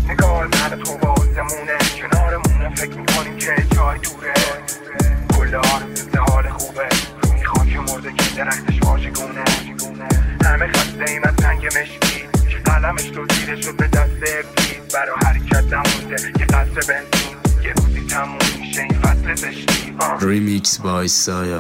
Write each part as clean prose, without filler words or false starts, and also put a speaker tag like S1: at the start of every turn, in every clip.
S1: نگاه من تو بازمونه کنارمونه فکر میکنیم که جای دوره کل آرزوز حال خوبه روی خاک مرده که درختش واژگونه همه خسته ایم از تنگ مشکی که قلمش تو زیره شد به دست ابلیس برا حرکت نمونده یه قصر بنزین یه روزی تموم میشه این فصل زشتی
S2: ریمیکس بای سایا.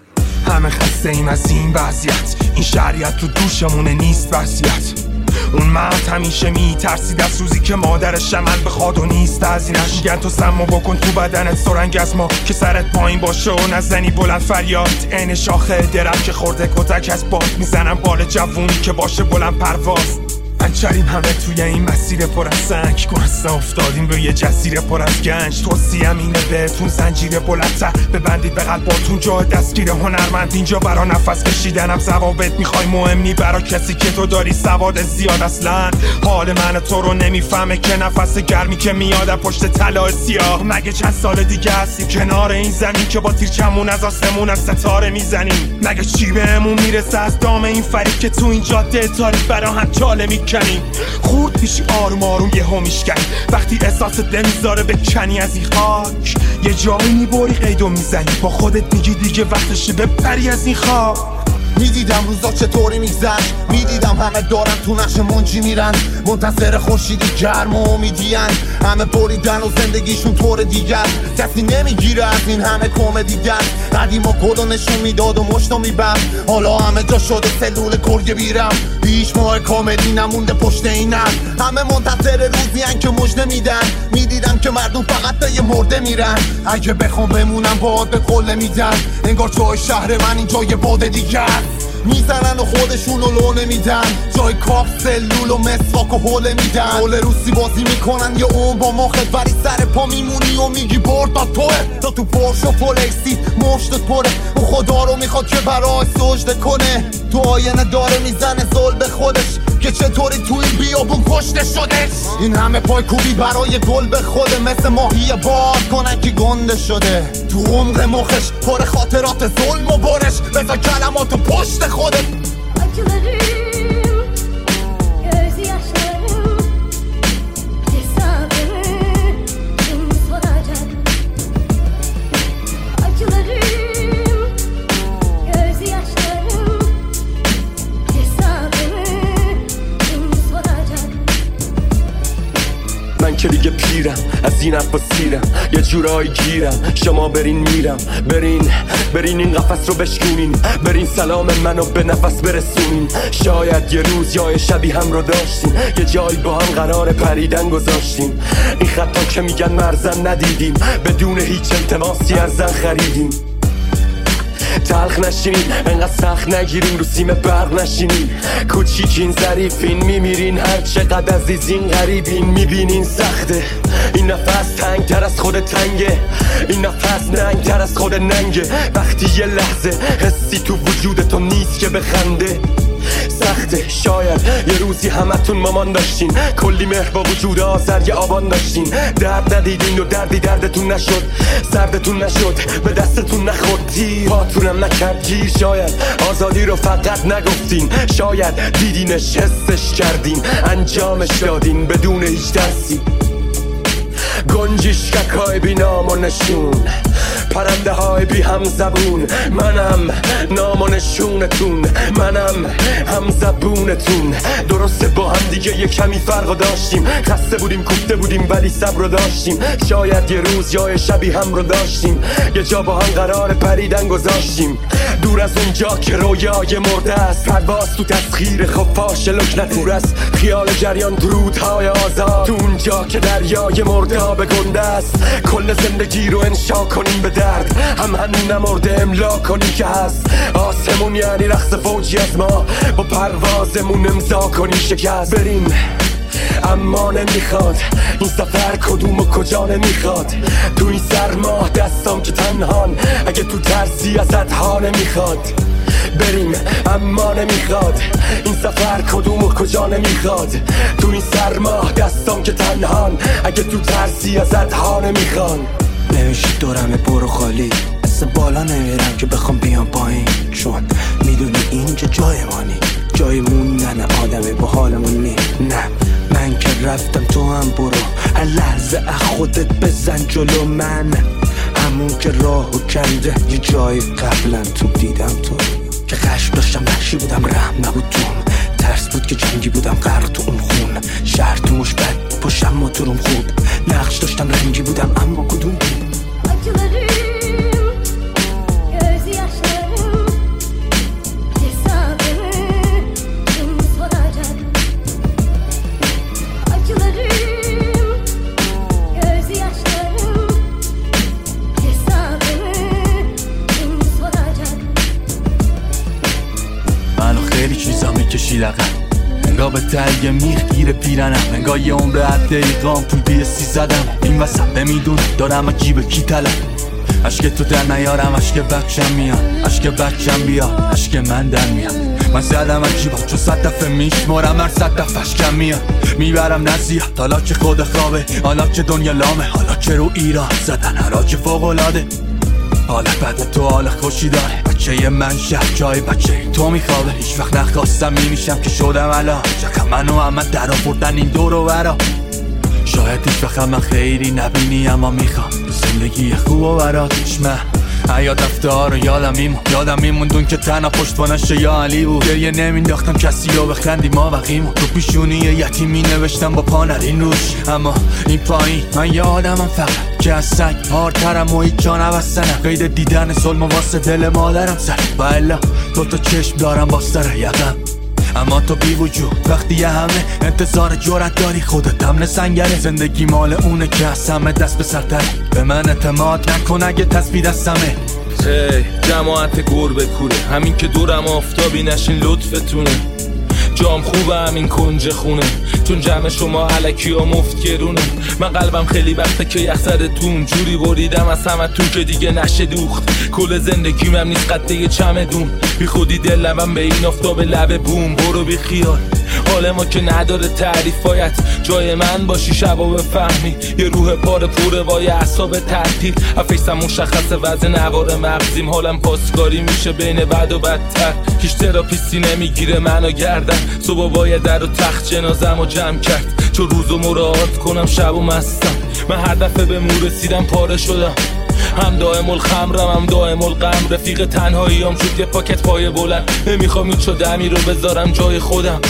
S3: همه خسته ایم از این وضعیت این شریعت تو دوشمونه نیست وصیت اون مرد همیشه میترسید از روزی که مادرش عمل بخواد و نیست هزینه‌اش میگن تو سمو بکن تو بدنت سرنگ از ما که سرت پایین باشه و نزنی بلند فریاد عین شاخه درخت که خورده کتک از باد میزنم بال جوونی که باشه بلند پرواز انچریم همه توی این مسیر پر از سنگ گرسنه افتادیم روی یه جزیره پر از گنج توصیه‌ام اینه بهتون زنجیر بلندتر ببندید به قلباتون جا دستگیر هنرمند اینجا برا نفس کشیدنم ضوابط میخوای مهم نی برا کسی که تو داری سواد زیاد اصلا حال من تو رو نمیفهمه که نفس گرمی که میاد پشت طلا سیاه مگه چند سال دیگه هستیم کنار این زمین که با تیرچمون از آسمون از ستاره میزنیم مگه چی بهمون میرسه از دام این فریب که تو این جاده تاریک برا هم چاله میکنیم خورد پیشی آروم آروم یهو میشکنی وقتی احساست نمیذاره بکنی از این خاک یه جایی میبری قیدو میزنی با خودت میگی دیگه وقتشه بپری از این خاک
S4: میدیدم روزا چطوری میگذشت میدیدم همه دارن تو نقش منجی میرن منتظر خورشیدی گرم و امیدین همه بریدن و زندگیشون طور دیگر کسی نمیگیره از این همه کمدیگر قدیما کدو نشون میداد و مشتو میبم حالا همه جا شده سلول گرگ بیرم هیچ ماه کاملی نمونده پشت اینم همه منتظر روزی که مژده میدن میدیدم که مردم فقط به یه مرده میرن اگه بخوام بمونم باید به قله میدن انگار جای شهر من اینجا یه باد دیگر میزنن و خودشون رو لو نمیدن جای کاف سلول و مسواک و حوله میدن حول روسی بازی میکنن یه اون با مخت ولی سر پا میمونی و میگی برد با توه تا تو پرش و فولکسی مشتت پره اون خدا رو میخواد که برای سجده کنه تو آینه داره میزنه ظلم به خودش که چطوری تو این بیابون کشته شدش این همه پای کوبی برای گل به خوده مثل ماهی بار کنن که گنده شده تو عمق مخش پر خاطرات ظلم و برش بذار کلماتو پشت خودت
S5: من که دیگه پیرم از این حرفا سیرم یه جورایی گیرم شما برین میرم برین این قفس رو بشکونین برین سلام منو به نفس برسونین شاید یه روز یا شبی هم رو داشتین یه جایی با هم قرار پریدن گذاشتین این خطا که میگن مرزن ندیدیم بدون هیچ التماسی ارزن خریدیم تلخ نشینین انقدر سخت نگیرین رو سیم برق نشینین کوچیکین ظریفین میمیرین هر چقدر عزیزین غریبین میبینین سخته این نفس تنگ تر از خود تنگه این نفس ننگ تر از خود ننگه وقتی یه لحظه حسی تو وجود تو نیست که بخنده سخته شاید یه روزی همتون مامان داشتین کلی مهر با وجود آذر یه آبان داشتین درد ندیدین و دردی دردتون نشد سردتون نشد به دستتون نخورد تیر پاتونم نکرد گیر شاید آزادی رو فقط نگفتین شاید دیدینش حسش کردین انجامش دادین بدون هیچ درسی گنجشکک های بی نام و نشون پرنده های بی هم زبون منم نام و نشونتون منم هم زبونتون درسته با هم دیگه یه کمی فرق داشتیم خسته بودیم کوفته بودیم ولی صبر داشتیم شاید یه روز یا شبی هم رو داشتیم یه جا با هم قرار پریدن گذاشتیم دور از اونجا که رویای مرده است پرواز تو تسخیر خفاش لکنت دور از خیال جریان درودهای آزاد تو اونجا که دریای مرده به گنده است کل زندگی رو انشا کنیم به درد هم هنو نمرده املا کنیم که هست آسمون یعنی رقص فوجی از ما با پروازمون امضا کنیم شکست بریم اما نمیخواد این سفر کدوم و کجا نمیخواد تو این سرما دستام که تنهان اگه تو ترسی ازت ها نمیخواد بریم اما نمیخواد این سفر کدوم و کجا نمیخواد تو این سرما دستام که تنهان اگه تو ترسی ازت ها نمیخوان
S6: نمیشه دورم برو خالی اصلا بالا نمیرم که بخوام بیام پایین چون میدونی اینجا جای مانی جای موندن آدمه با حالمون نی. نه من که رفتم تو هم برو، هر لحظه از خودت بزن جلو. من همون که راهو کنده یه جای قبلا تو دیدم تو، که خشم داشتم وحشی بودم رحم نبود توم، ترس بود که جنگی بودم غرق تو اون خون. شهر تو مش بد پشتم موتورم خوب، نقش داشتم رنگی بودم اما کدوم بود.
S7: منو خیلی چیزا میکشید عقب، انگار به تلگه میخ گیر پیرنم، انگار یه عمر از دقیقام توی بیستی زدم. این وسط نمیدونم دارم و جیب کی طلب، عشق تو در نیارم، عشق بچم میاد، عشق بچم بیاد، عشق من در میاد. من زدم از جیبا چون 100 دفعه میشمارم، هر 100 دفعهش کم میاد. میبرم نزیاد حالا که خود خوابه، حالا که دنیا لامه، حالا که رو ایران زدن حراج فوق‌العاده. حالا بعد تو حال خوشی داره، بچه من شهر جای بچه تو میخوابه. هیچ وقت نخواستم میمیشم که شدم الان، چقدر منو همه در آوردن این دور و برا. شاید هیچ وقت من خیلی نبینی اما میخوام زندگی خوب و برات چشمه. حیات رفته ها رو یادم میموندون که تنها پشتوانش یا علی بود. گریه نمینداختم کسی رو بخندی ما وقیمون، رو پیشونی یتیمی نوشتم با پا نرین روش. اما این پایین من یادمم فقط که از سنگ هارترم و هیچ جا نبستنم، قید دیدن ظلم واسه دل مادرم سر و الا دوتا چشم دارم باستر یقم. اما تو بی وجود وقتی یه همه انتظار جرأت داری، خودت هم سنگره. زندگی مال اونه که از همه دست به سرتره، به من اعتماد نکن اگه تسبیح دستمه.
S8: جماعت گربه کوره، همین که دورم آفتابی نشین لطفتونه. جام خوبه همین کنج خونه، چون جمع شما علکی ها مفت گرونه. من قلبم خیلی وقته که یخزدتون جوری بریدم از همتون که دیگه نشه دوخت. کل زندگیم هم نیست قده یه چمدون، بی خودی دل لبم به این آفتاب لب بوم. برو بی خیال حال ما که نداره تعریف، باید جای من باشی شبا بفهمی. یه روح پاره پوره وای اعصاب تعطیل، افیسم مشخصه وزن نوار مغزیم. حالم پاسکاری میشه بین بد و بدتر، هیچ تراپیستی نمیگیره منو گردن. صبح باید در و تخت جنازم و جمع کرد، چون روزو مراعات کنم شب و مستم. من هر دفعه به مو رسیدم پاره شدم، هم دائم الخمرم هم دائم الغم. رفیق تنهاییام شد یه پاکت پای بلند، نمیخوام این دمی رو بذارم جای خودم.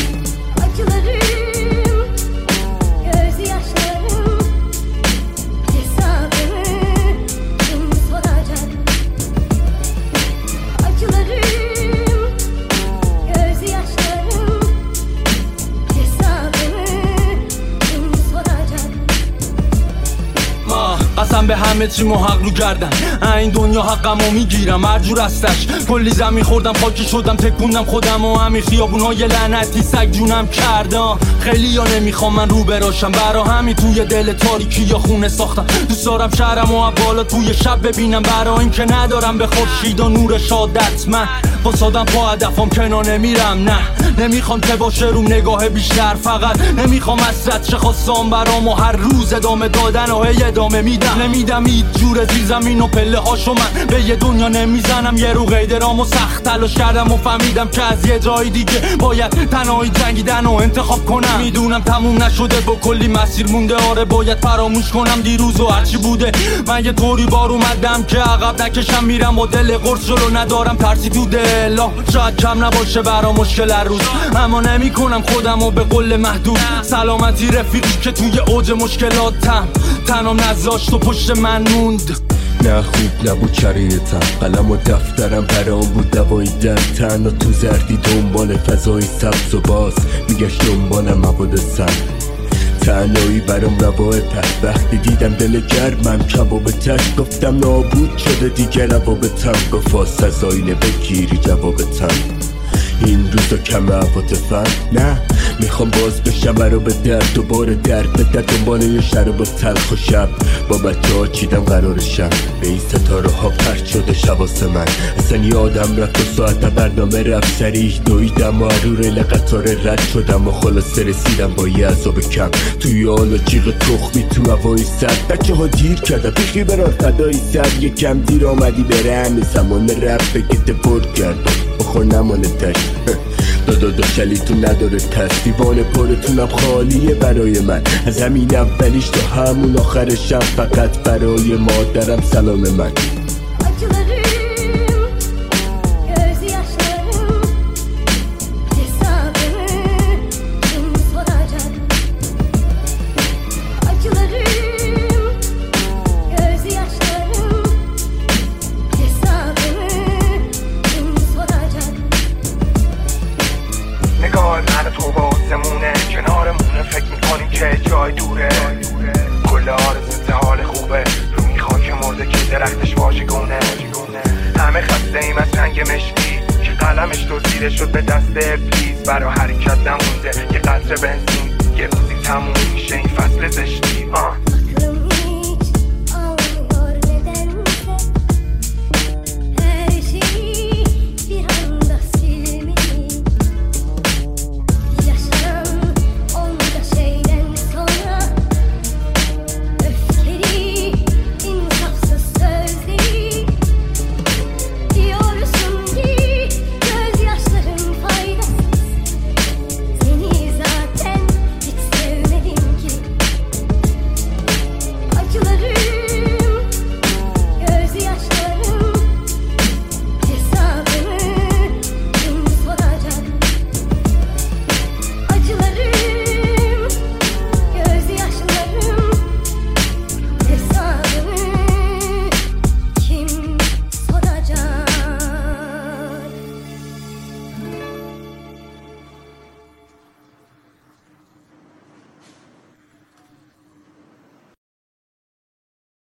S7: قسم به همه چی حق رو کردن، این دنیا حقمو میگیرم هر جور هستش. کلی زمین خوردم خاکی شدم تکوندم خودم و همین خیابونای لعنتی سگ جونم کردم. خیلی یا نمیخوام من رو براشم، برا همین توی دل تاریکی یا خونه ساختم. دوست دارم شهرم و بالا توی شب ببینم، برا این که ندارم به خورشید و نور شادت. من فسادم پا هدفم کنار نمیرم، نه نمیخوام که باشه روم نگاه بیشتر. فقط نمیخوام حسرت چه خواستم برام و هر روز ادامه دادن و هی ادامه میدم. نمیدم هیچ جور زیر زمین و پله هاشو من به یه دنیا نمیزنم. یه رو قیدرام و سخت تلاش کردم و فهمیدم که از یه جای دیگه باید تنهایی جنگیدن و انتخاب کنم. میدونم تموم نشده با کلی مسیر مونده، آره باید فراموش کنم دیروز و هرچی بوده. من یه طوری بار اومدم که عقب نکشم، میرم با دل قرص جلو ندارم ترسی تو دلا. شاید کم نباشه برا مشکل هر روز، اما نمی کنم خودم و به قول محدود. سلامتی رفیقی که توی اوج مشکلاتم تنم نذاشت و پشت من موند.
S5: نه خوب نبود شرایطم، قلم و دفترم برام بود دوایی در تنها تو زردی دنبال فضای سبز و باز میگشت دنبالم مواد سرد. تنهایی برام رواه پس وقتی دیدم دل گرمم کباب تش، گفتم نابود شده دیگه روابطم. گفت از آینه بگیری جوابتم، این روزا کم عواطفم. نه میخوام باز بشم برا به درد، دوباره درد به درد دنبال یه شراب تلخ و شب با بچه ها چیدم قرارشم. به این ستاره ها پرد شده شواس من، اصلا یادم رفت و ساعت برنامه رفت سریع دویدم و عرور قطار رد شدم و خلاصه رسیدم با یه عذاب کم توی حال و جیغ تخمی تو هوای سرد. بچه ها دیر کردم بخی بران فدای سر، یکم دیر آمدی بره همه زمان رفت بگه دپورت کردم بخور نمانه تش. دادا شلیتون نداره تست، دیوان پرتونم خالیه برای من، از همین اولیش تا همون آخرشم فقط برای مادرم سلام من.
S1: جای دوره کل آرزوت حال خوبه رو این خاک مرده که درختش واژگونه. همه خسته ایم از رنگ مشکی که قلمش دزدیده شد به دست ابلیس، برا حرکت نمونده یه قطره بنزین، یه روزی تموم میشه این فصل زشتی.